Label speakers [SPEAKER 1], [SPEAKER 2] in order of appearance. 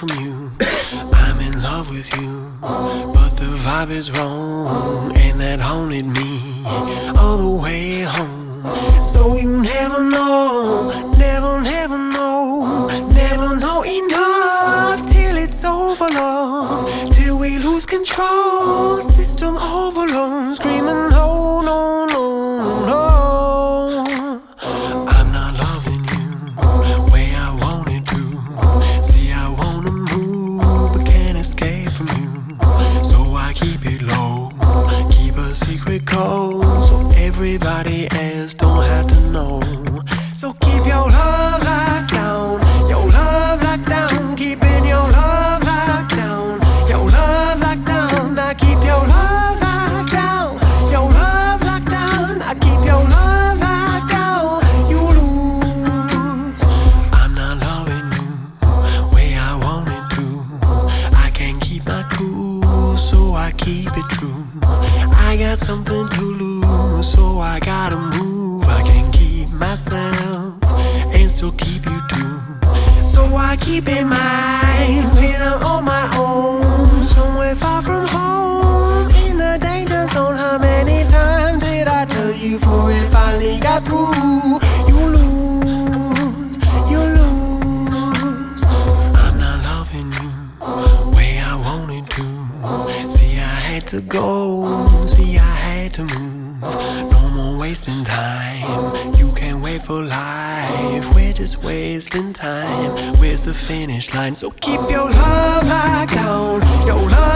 [SPEAKER 1] from you. I'm in love with you, but the vibe is wrong, and that haunted me all the way home. So you never know, never, never know, never know enough till it's over, love, till we lose control. System overload, screaming no, no, no, no. I'm not loving you way I wanted to. See, I wanna move, but can't escape from you. So I keep it low, keep a secret code, so everybody else don't have to know. So keep your love locked down, your love locked down, keeping your love locked down, your love locked down. Now keep your love locked down, your love locked down. I keep your love locked down. You lose. I'm not loving you way I wanted to. I can't keep my cool, so I keep it true. I got something to lose, so I gotta move. I can't keep myself and still keep you too. So I keep in mind when I'm on my own, somewhere far from home, in the danger zone. How many times did I tell you before it finally got through? You lose, you lose. I'm not loving you way I wanted to. See, I had to go, see, I had to move. No more wasting time, you can't wait for life. We're just wasting time, where's the finish line? So keep your love locked down, your love